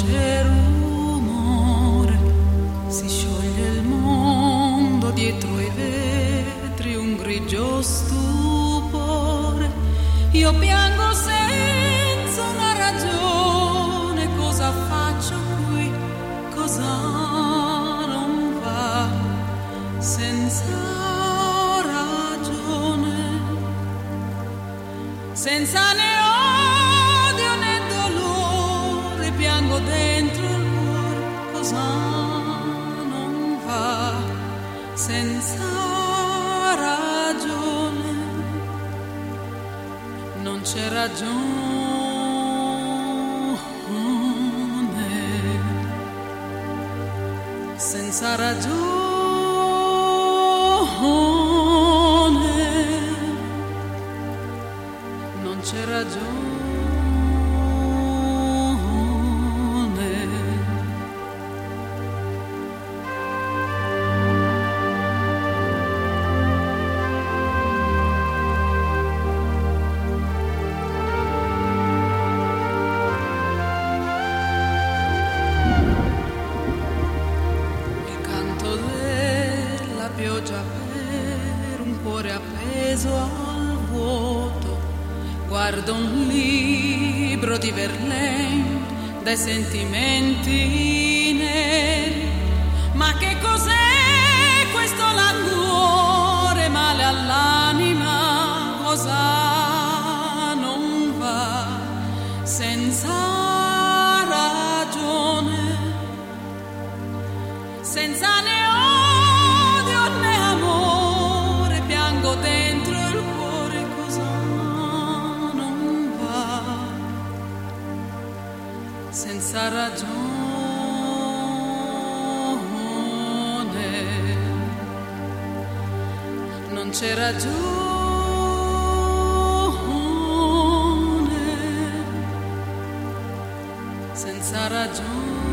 c'è rumore, si scioglie il mondo dietro i vetri, un grigio stupore. Io piango senza una ragione, cosa faccio qui, cosa non va, senza ragione, senza né odio né dolore, piango dentro il cuore, cosa non va, senza ragione, non c'è ragione, senza ragione, non c'è ragione. Pioggia per un cuore appeso al vuoto, guardo un libro di Verlaine dai sentimenti neri, ma che cos'è questo languore, male all'anima, cosa non va, senza ragione, senza né dentro il cuore, cosa non va, senza ragione, non c'è ragione, senza ragione.